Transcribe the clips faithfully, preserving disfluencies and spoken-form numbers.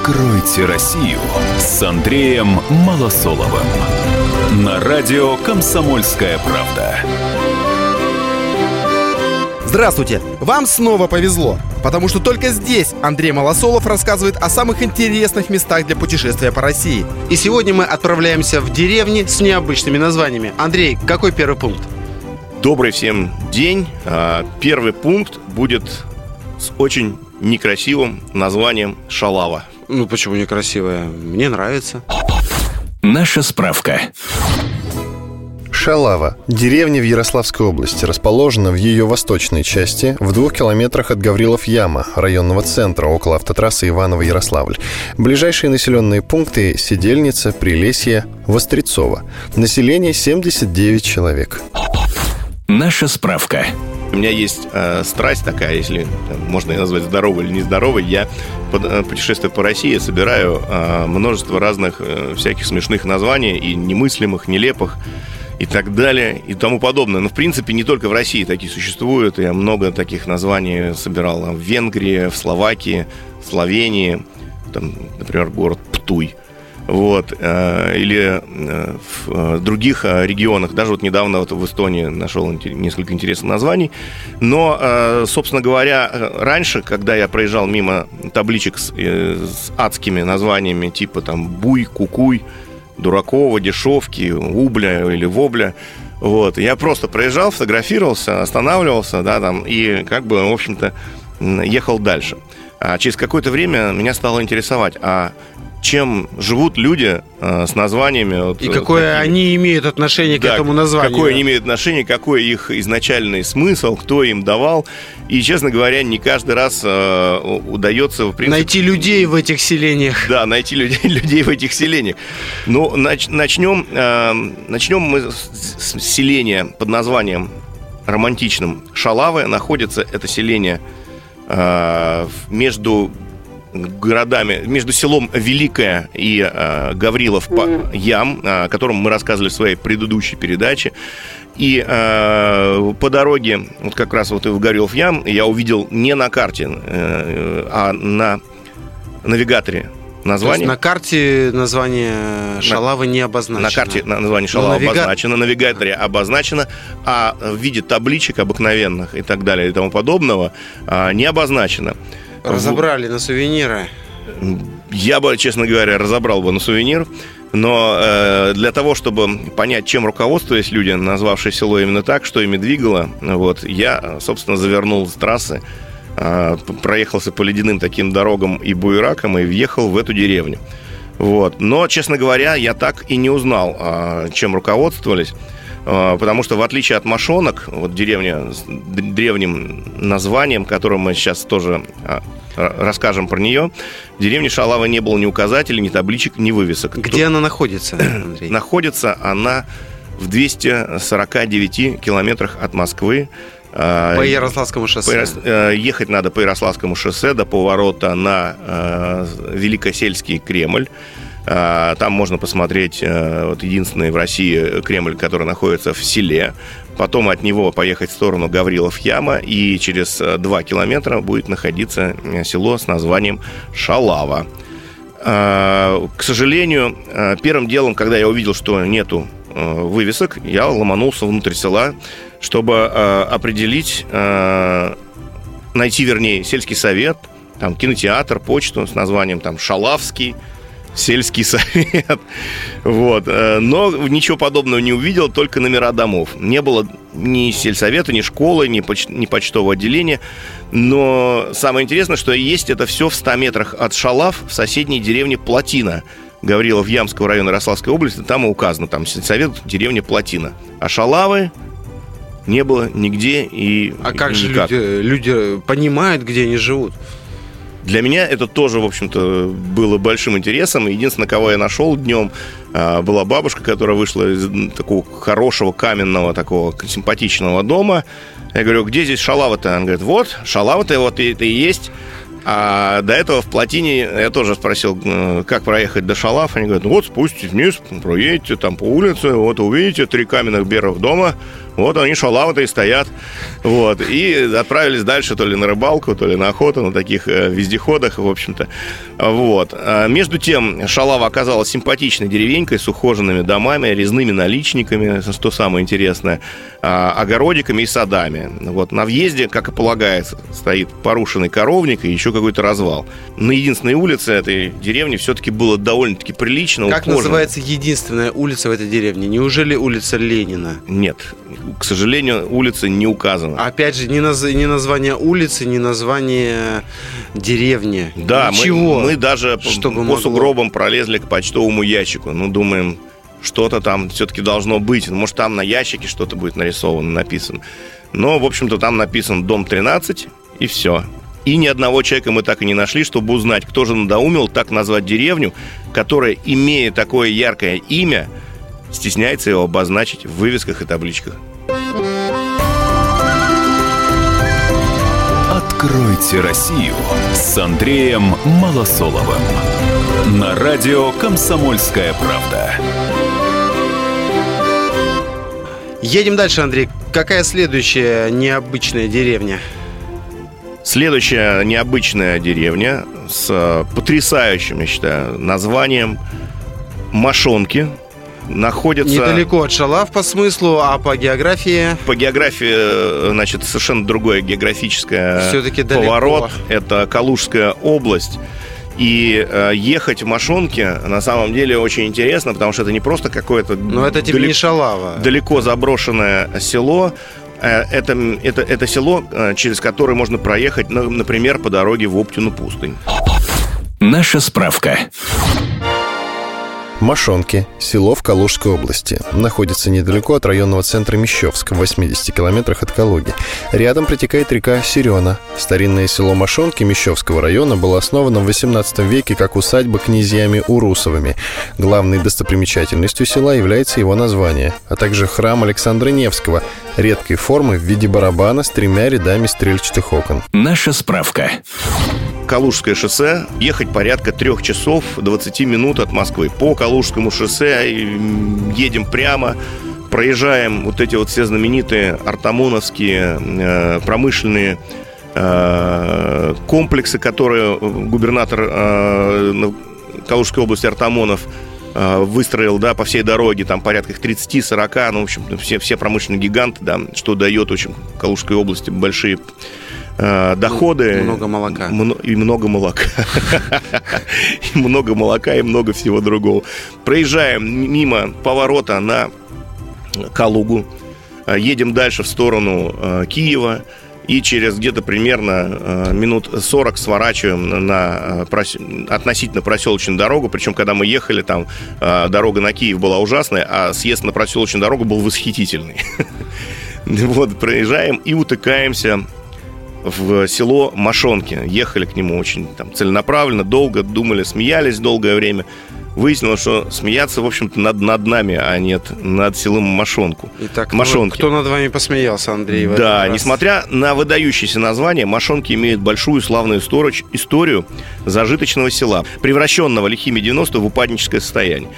Откройте Россию с Андреем Малосоловым. На радио «Комсомольская правда». Здравствуйте! Вам снова повезло, потому что только здесь Андрей Малосолов рассказывает о самых интересных местах для путешествия по России. И сегодня мы отправляемся в деревни с необычными названиями. Андрей, какой первый пункт? Добрый всем день. Первый пункт будет с очень некрасивым названием Шалава. Ну, почему некрасивое? Мне нравится. Наша справка. Шалава – деревня в Ярославской области, расположена в ее восточной части, в двух километрах от Гаврилов-Яма, районного центра, около автотрассы Иваново-Ярославль. Ближайшие населенные пункты – Седельница, Прилесье, Вострецово. Население семьдесят девять человек. Наша справка. У меня есть э, страсть такая, если можно ее назвать здоровой или нездоровой. Я, путешествуя по России, собираю э, множество разных э, всяких смешных названий, и немыслимых, нелепых, и так далее, и тому подобное. Но, в принципе, не только в России такие существуют. Я много таких названий собирал в Венгрии, в Словакии, в Словении. Там, например, город Птуй. Вот, или в других регионах. Даже вот недавно вот в Эстонии нашел несколько интересных названий. Но, собственно говоря, раньше, когда я проезжал мимо табличек с, с адскими названиями, типа там Буй, Кукуй, Дуракова, Дешевки, Убля или Вобля, вот, я просто проезжал, фотографировался, останавливался, да, там, и как бы, в общем-то, ехал дальше. А через какое-то время меня стало интересовать, а чем живут люди э, с названиями. Вот, и какое такими, они имеют отношение да, к этому названию. Какое они имеют отношение, какой их изначальный смысл, кто им давал. И, честно говоря, не каждый раз э, удается, в принципе... Найти людей в этих селениях. Да, найти людей, людей в этих селениях. Ну, нач, начнем, э, начнем мы с, с селения под названием романтичным Шалавы. Находится это селение э, между... городами, между селом Великое и э, Гаврилов-Ям, о котором мы рассказывали в своей предыдущей передаче. И э, по дороге, вот как раз вот в Гаврилов-Ям, я увидел не на карте, э, а на навигаторе название. То есть на карте название Шалавы не обозначено. На карте название Шалавы навига... обозначено, на навигаторе обозначено, а в виде табличек обыкновенных и так далее и тому подобного э, не обозначено. Разобрали на сувениры. Я бы, честно говоря, разобрал бы на сувенир. Но э, для того, чтобы понять, чем руководствовались люди, назвавшие село именно так, что ими двигало, вот, я, собственно, завернул с трассы, э, проехался по ледяным таким дорогам и буеракам и въехал в эту деревню. Вот. Но, честно говоря, я так и не узнал, э, чем руководствовались. Потому что, в отличие от Мошонок, вот деревня с древним названием, которым мы сейчас тоже расскажем про нее, в деревне Шалавы не было ни указателей, ни табличек, ни вывесок. Где Кто... она находится, Андрей? Находится она в двухстах сорока девяти километрах от Москвы. По Ярославскому шоссе. По, ехать надо по Ярославскому шоссе до поворота на Великосельский Кремль. Там можно посмотреть вот, единственный в России Кремль, который находится в селе. Потом от него поехать в сторону Гаврилов-Яма, и через два километра будет находиться село с названием Шалава. К сожалению, первым делом, когда я увидел, что нету вывесок, я ломанулся внутрь села, чтобы определить, найти, вернее, сельский совет, там, кинотеатр, почту с названием там, Шалавский сельский совет. Вот. Но ничего подобного не увидел, только номера домов. Не было ни сельсовета, ни школы, ни, поч- ни почтового отделения. Но самое интересное, что есть это все в ста метрах от Шалав, в соседней деревне Плотина Гаврилов-Ямского района Ярославской области. Там и указано, там сельсовет, деревня Плотина. А Шалавы не было нигде и А как и же никак. люди, люди понимают, где они живут? Для меня это тоже, в общем-то, было большим интересом. Единственное, кого я нашел днем, была бабушка, которая вышла из такого хорошего, каменного, такого симпатичного дома. Я говорю, где здесь Шалава-то? Она говорит, вот, Шалава-то вот это и есть. А до этого в Плотине я тоже спросил, как проехать до Шалав. Они говорят, ну вот спуститесь вниз, проедете там по улице, вот увидите три каменных белых дома. Вот они, шалавы-то, и стоят. Вот. И отправились дальше то ли на рыбалку, то ли на охоту, на таких э, вездеходах, в общем-то. Вот. А между тем, Шалава оказалась симпатичной деревенькой с ухоженными домами, резными наличниками, что самое интересное, а, огородиками и садами. Вот. На въезде, как и полагается, стоит порушенный коровник и еще какой-то развал. На единственной улице этой деревни все-таки было довольно-таки прилично. Как ухожено. Называется единственная улица в этой деревне? Неужели улица Ленина? Нет. К сожалению, улица не указана. Опять же, ни, наз... ни название улицы, ни название деревни. Да, ничего. Мы, мы даже Чтобы по могло... сугробам пролезли к почтовому ящику. Ну, думаем, что-то там все-таки должно быть. Может, там на ящике что-то будет нарисовано, написано. Но, в общем-то, там написан дом тринадцать, и все. И ни одного человека мы так и не нашли, чтобы узнать, кто же надоумил так назвать деревню, которая, имея такое яркое имя, стесняется его обозначить в вывесках и табличках. Откройте Россию с Андреем Малосоловым. На радио «Комсомольская правда». Едем дальше, Андрей. Какая следующая необычная деревня? Следующая необычная деревня с потрясающим, я считаю, названием Мошонки. Находится... Недалеко от Шалав по смыслу, а по географии? По географии, значит, совершенно другое географическое Все-таки поворот. далеко. Это Калужская область. И э, ехать в Мошонки на самом деле очень интересно, потому что это не просто какое-то... Но это тебе далеко, не Шалава. Далеко заброшенное село. Это, это, это село, через которое можно проехать, например, по дороге в Оптину пустынь. Наша справка. Мошонки, село в Калужской области. Находится недалеко от районного центра Мещовск, в восьмидесяти километрах от Калуги. Рядом протекает река Серена. Старинное село Мошонки Мещовского района было основано в восемнадцатом веке как усадьба князьями Урусовыми. Главной достопримечательностью села является его название, а также храм Александра Невского, редкой формы в виде барабана с тремя рядами стрельчатых окон. Наша справка. Калужское шоссе. Ехать порядка трех часов двадцати минут от Москвы. По Калужскому шоссе едем прямо, проезжаем вот эти вот все знаменитые артамоновские э, промышленные э, комплексы, которые губернатор э, Калужской области Артамонов э, выстроил, да, по всей дороге, там порядка тридцать-сорок, ну, в общем, все, все промышленные гиганты, да, что дает, в общем, Калужской области большие доходы. Много молока. И много молока. И много молока, и много всего другого. Проезжаем мимо поворота на Калугу. Едем дальше в сторону Киева. И через где-то примерно минут сорок сворачиваем на относительно проселочную дорогу. Причем, когда мы ехали, там дорога на Киев была ужасная, а съезд на проселочную дорогу был восхитительный. Вот, проезжаем и утыкаемся в село Мошонки. Ехали к нему очень там целенаправленно, долго думали, смеялись долгое время. Выяснилось, что смеяться, в общем-то, над, над нами, а нет над селом Мошонку. Итак, Мошонки. Кто над вами посмеялся, Андрей? Да, несмотря на выдающееся название, Мошонки имеют большую славную историю зажиточного села, превращенного лихими девяностыми в упадническое состояние.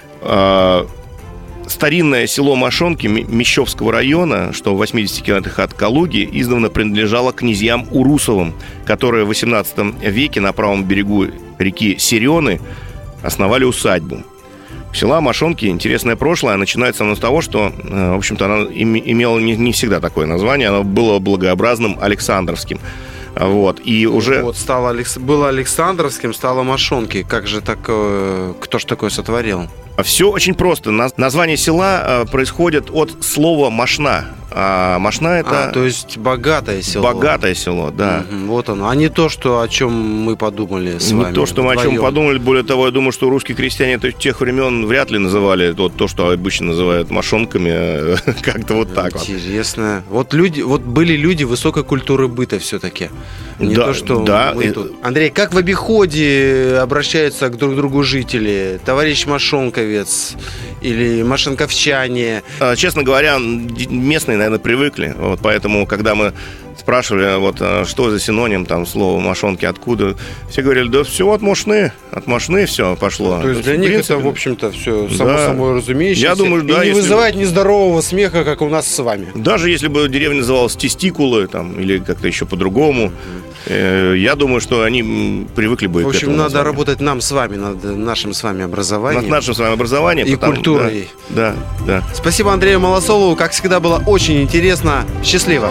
Старинное село Мошонки Мещовского района, что в восьмидесяти километрах от Калуги, издавна принадлежало князьям Урусовым, которые в восемнадцатом веке на правом берегу реки Серены основали усадьбу. У села Мошонки интересное прошлое. Начинается оно с того, что, в общем-то, оно имело не, не всегда такое название. Оно было благообразным Александровским. Вот, и уже... Вот, стало, было Александровским, стало Мошонки. Как же так... Кто ж такое сотворил? Все очень просто. Название села происходит от слова «мошна». А мошна — это... А, то есть богатое село. Богатое село, да. Угу, вот оно. А не то, что, о чем мы подумали с не вами. Не то, что мы вдвоем. о чем подумали. Более того, я думаю, что русские крестьяне тех времен вряд ли называли то, то что обычно называют мошонками. Как-то вот так вот. Интересно. Вот люди, вот были люди высокой культуры быта все-таки. Не да, то, что да. мы тут. Андрей, как в обиходе обращаются к друг другу жители? Товарищ Мошонковец или мошонковчане? Честно говоря, местные, наверное, привыкли. Вот, поэтому, когда мы спрашивали, вот, что за синоним там слова мошонки, откуда. Все говорили, да все от мошны, от мошны все пошло. То есть для в них принципе, это, в общем-то, все само да. собой разумеющееся. Я думаю, да, и не если вызывает бы... нездорового смеха, как у нас с вами. Даже если бы деревня называлась Тестикулы там, или как-то еще по-другому, э, я думаю, что они привыкли бы в к общем, этому надо названию. работать нам с вами, над нашим с вами образованием. Над нашим с вами образованием. И потому- культурой. Да, да, да. Спасибо Андрею Малосолову. Как всегда, было очень интересно. Счастливо.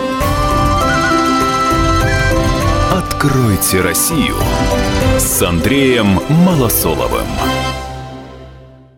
Откройте Россию с Андреем Малосоловым.